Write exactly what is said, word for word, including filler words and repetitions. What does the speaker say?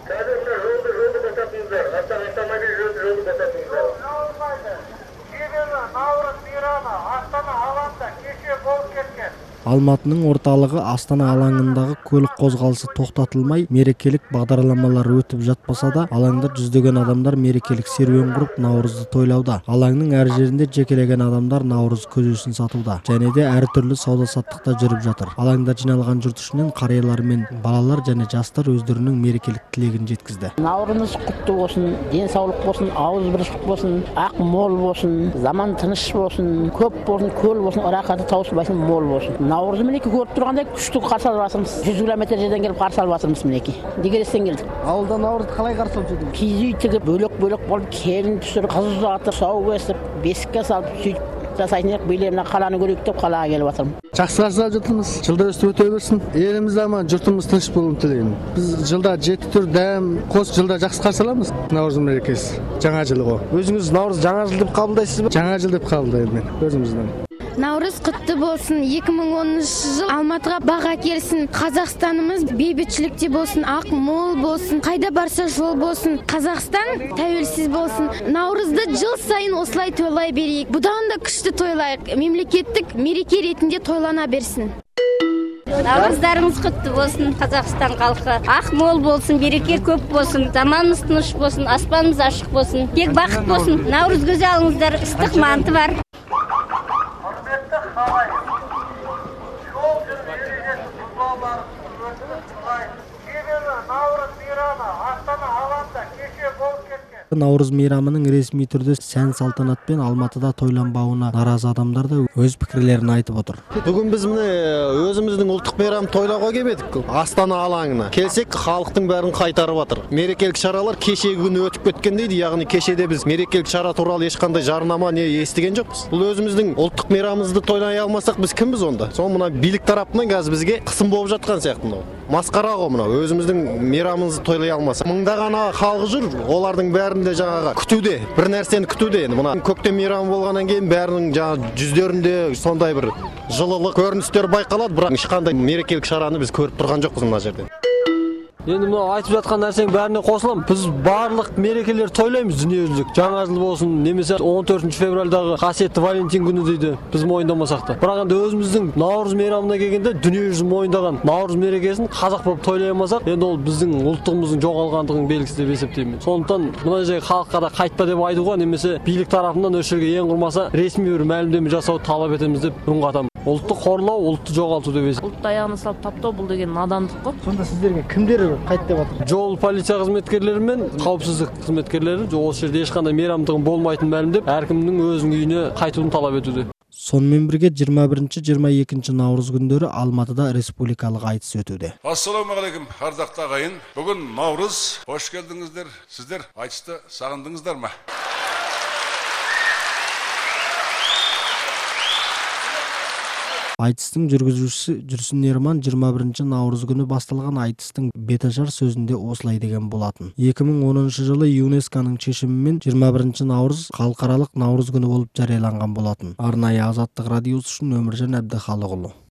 Қазір мына жолды жолды босатыңыздар. Автомобиль жолды жолды босатыңыздар. Olmaydı. Себебі Наурыз мейрамы Астана алаңында кеше болып кеткен. Алматының орталығы Астана алаңындағы көлік қозғалысы тоқтатылмай, мерекелік бағдарламалар өтіп жатпаса да, алаңда жүздеген адамдар мерекелік серуен құрып Наурызды тойлауда. Алаңның әр жерінде жекелеген адамдар Наурыз көжесін сатуда, және де әртүрлі сауда-саттықта жүріп жатыр. Алаңда жиналған жұрт ішінен қариялар мен балалар және жастар өздерінің мерекелік тілегін жеткізді. Наурызымыз құтты болсын, денсаулық болсын, ауыз біршілік болсын, ақ мол болсын, заман тыныш болсын, көп болсын, көл болсын, рақаты таусылбайсын, мол болсын. Наурызды мінеки көріп тұрғандай күшті қарсы алып жатырмыз. жүз километр жерден келіп қарсы алып жатырмыз мінеки. Дегерестен келдік. Ауылда Наурызды қалай қарсы алып жүрдіңіз? Киіз үй тігіп, бөлек-бөлек болып, келін түсіріп, қыз ұзатып, сау бесіп, бесікке салып, сөйтіп жасайтын едік. Биыл мына қаланы көрейік деп қалаға келіп жатырмын. Жақсы қарсы алып жатырмыз. Жылдар өстіп өте берсін. Еліміз аман, жұртымыз тыныш болуын тілеймін. Біз жылда жеті түр дәм, қос жылда жақсы қарсы аламыз. Наурыз мерекесі, жаңа жыл ғой. Өзіңіз Наурыз жаңа жыл деп қабылдайсыз ба? Жаңа жыл деп қабылдаймын мен өзіміздің. Наурыз құтты болсын. екі мың оныншы жыл Алматыға баға келсін. Қазақстанымыз бейбітшілікте болсын, ақ мол болсын. Қайда барса жол болсын. Қазақстан тәуелсіз болсын. Наурызды жыл сайын осылай тойлай берейік. Бұдан да күшті тойлайық. Мемлекеттік мереке ретінде тойлана берсін. Наурыздарыңыз құтты болсын, Қазақстан халқы. Ақ мол болсын, береке көп болсын, заманымыз тыныш болсын, аспанымыз ашық болсын. Тек бақыт болсын. Наурыз көже алыңыздар, ыстық манты бар. Құрметті қалай. Жол жүру ережесі бұзбауларыңызды өтініп сұраймын. Себебі Наурыз мейрамы Астана алаңында кеше болып кеткен. Наурыз мейрамының ресми түрде сән салтанатпен Алматыда тойланбауына наразы адамдар да өз пікірлерін айтып отыр. Бүгін біз міне өзіміздің ұлттық мейрам тойлауға келдік. Астана алаңына келсек, халықтың бәрін қайтарып жатыр. Мерекелік шаралар кешегі күні өтіп кеткен дейді. Яғни кешеде біз мерекелік шара туралы ешқандай жарнама не естіген жоқпыз. Бұл өзіміздің ұлттық мейрамымызды тойлай алмасақ, біз кімбіз онда? Сол мына билік тарапынан қазір бізге қысым болып жатқан сияқты мынау. Масқара ғой мынау. Өзіміздің мейрамымызды тойлай алмасақ. Мыңдаған халық жүр, олардың бәрінде жаңаға күтуде, бір нәрсені күтуде. Енді мына көктем мейрамы болғаннан кейін бәрінің жаңа жүздерінде сондай бір жылылық көріністер байқалады, бірақ ешқандай мерекелік шараны біз көріп тұрған жоқпыз мына жерде. Енді мынау айтып жатқан нәрсенің бәріне қосылам. Біз барлық мерекелер тойлаймыз дүниежүзілік. Жаңа жыл болсын, немесе он төртінші февральдағы қасиетті Валентин күні дейді. Біз мойындамасақ та. Бірақ енді өзіміздің Наурыз мейрамына келгенде дүниежүзі мойындаған Наурыз мерекесін қазақ болып тойлай алмасақ, енді ол біздің ұлттығымыздың жоғалғандығының белгісі деп есептеймін. Сондықтан мына жерге халыққа да қайтпа деп айтуға, немесе билік тарапынан осы жерге ең құрмаса ресми бір мәлімдеме жасауды талап етеміз деп үн қатамын. Ұлтты қорлау, ұлтты жоғалту деп есептеймін. Ұлтты аяғына салып таптау бұл деген надандық қой. Сонда сіздерге кімдер қайт деп жатыр? Жол полиция қызметкерлері мен қауіпсіздік қызметкерлері осы жерде ешқандай мейрамдығын болмайтынын мәлімдеп, әркімнің өзінің үйіне қайтуын талап етуде. Сонымен бірге жиырма бірінші жиырма екінші наурыз күндері Алматыда республикалық айтыс өтуде. Ассалаумағалейкум, ардақты ағайын. Бүгін Наурыз, қош келдіңіздер. Сіздер айтысты сағындыңыздар ма? Айтыстың жүргізушісі Жүрсін Ерман жиырма бірінші наурыз күні басталған айтыстың беташар сөзінде осылай деген болатын. екі мың оныншы жылы ЮНЕСКОның шешімімен жиырма бірінші наурыз халықаралық наурыз күні болып жарияланған болатын. Арнайы Азаттық радиосы үшін Өміржан Әбдіхалықұлы.